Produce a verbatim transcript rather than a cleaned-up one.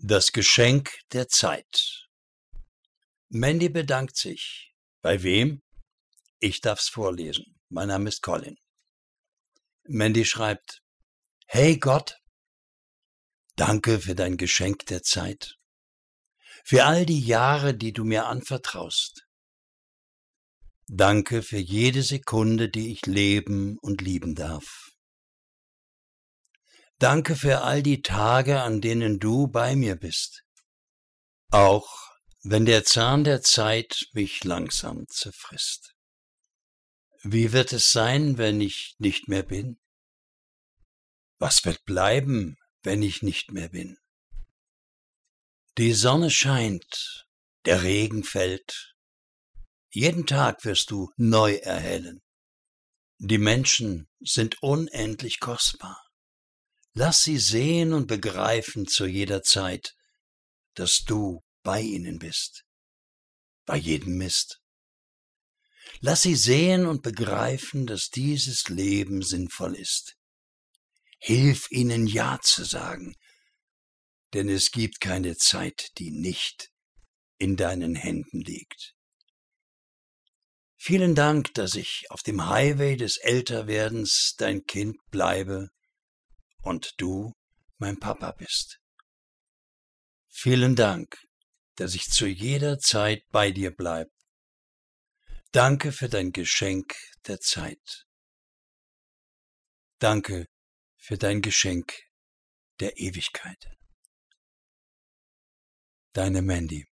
Das Geschenk der Zeit. Mandy bedankt sich. Bei wem? Ich darf's vorlesen. Mein Name ist Colin. Mandy schreibt: Hey Gott, danke für dein Geschenk der Zeit. Für all die Jahre, die du mir anvertraust. Danke für jede Sekunde, die ich leben und lieben darf. Danke für all die Tage, an denen du bei mir bist. Auch wenn der Zahn der Zeit mich langsam zerfrisst. Wie wird es sein, wenn ich nicht mehr bin? Was wird bleiben, wenn ich nicht mehr bin? Die Sonne scheint, der Regen fällt. Jeden Tag wirst du neu erhellen. Die Menschen sind unendlich kostbar. Lass sie sehen und begreifen zu jeder Zeit, dass du bei ihnen bist, bei jedem Mist. Lass sie sehen und begreifen, dass dieses Leben sinnvoll ist. Hilf ihnen Ja zu sagen, denn es gibt keine Zeit, die nicht in deinen Händen liegt. Vielen Dank, dass ich auf dem Highway des Älterwerdens dein Kind bleibe und du mein Papa bist. Vielen Dank, dass ich zu jeder Zeit bei dir bleib. Danke für dein Geschenk der Zeit. Danke für dein Geschenk der Ewigkeit. Deine Mandy.